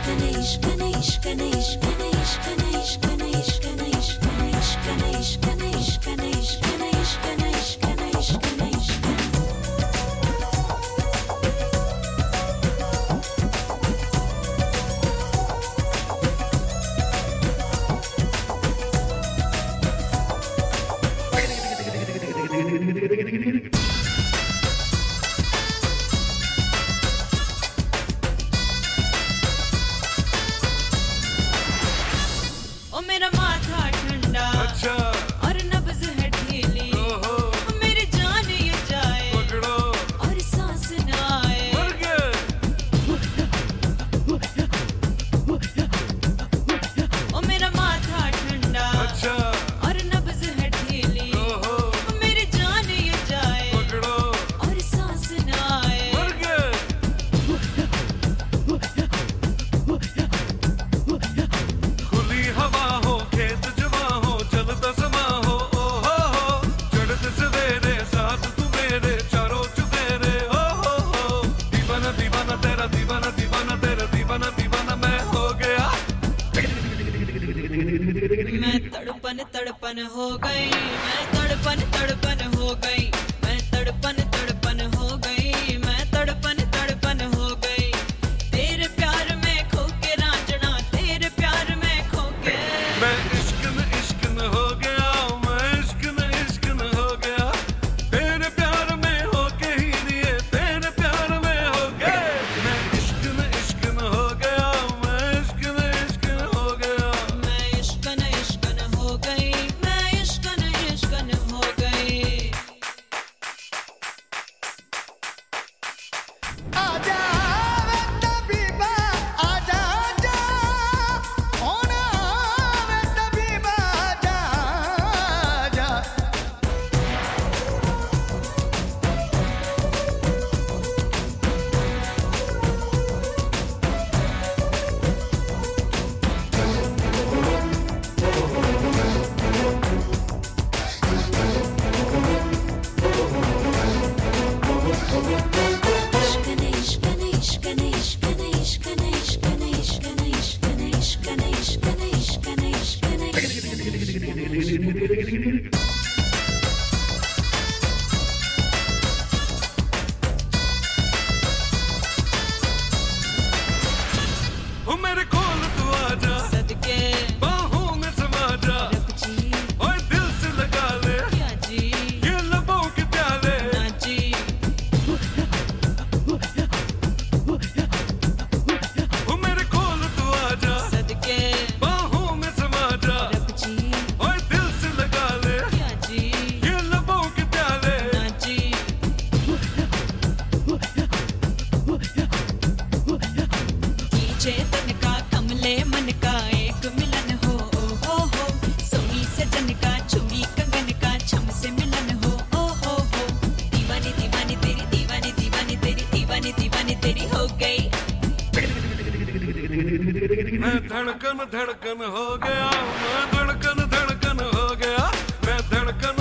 ओ मेरा माथा ठंडा, अच्छा, और नब्ज है ढीली, ओहो, मेरी जान ये जाए पकड़ो, और सांस न आए। मर गए। ओ मेरा माथा ठंडा, अच्छा, और नब्ज है ढीली, ओहो, मेरी जान ये जाए पकड़ो, और सांस न आए। मर गए। खुली हवा हो, खेत जवा हो, चलता समा हो, ओहो हो, चढ़ते सवेरे साथ तू मेरे, चारों चुफेरे, ओहो हो, दीवाना दीवाना तेरा, दीवाना दीवाना तेरा, दीवाना दीवाना मैं हो गया। मैं तड़पन तड़पन हो गई, मैं तड़पन तड़पन हो गई, मैं तड़पन तड़पन हो गई, मैं तड़पन तड़पन हो गई। तेरे प्यार में खो के रांझना, तेरे प्यार में खो के। मैं इश्क न हो गया, मैं इश्क न हो गया, तेरे प्यार में होके ही दिए, तेरे प्यार में हो गए। मैं इश्क न हो गया, मैं इश्क न हो गया। मैं इश्कन इश्कन हो गई, मैं इश्कन इश्कन हो गई। आजा वे तबीबा, आजा आजा, होना वे तबीबा, आजा आजा। इश्कन इश्कन इश्कन इश्कन इश्कन इश्कन इश्कन इश्कन इश्कन इश्कन इश्कन इश्कन। ओ मेरे खोल तू आजा, सदके बाहों में समा जा, रब जी और दिल से लगा ले क्या जी ये लबों के प्याले। ना जी। ओ मेरे खोल तू आजा, सदके बाहों में समा जा, रब जी और दिल से लगा ले क्या जी ये लबों के प्याले। ना जी। चेतन का कमले मन का एक मिलन हो, ओ हो, सोनी सजन का चूड़ी कंगन का छम से मिलन हो, ओ हो, दीवानी दीवानी तेरी, दीवानी दीवानी तेरी, दीवानी दीवानी तेरी हो गई। मैं धड़कन धड़कन हो गया, मैं धड़कन धड़कन हो गया, मैं धड़कन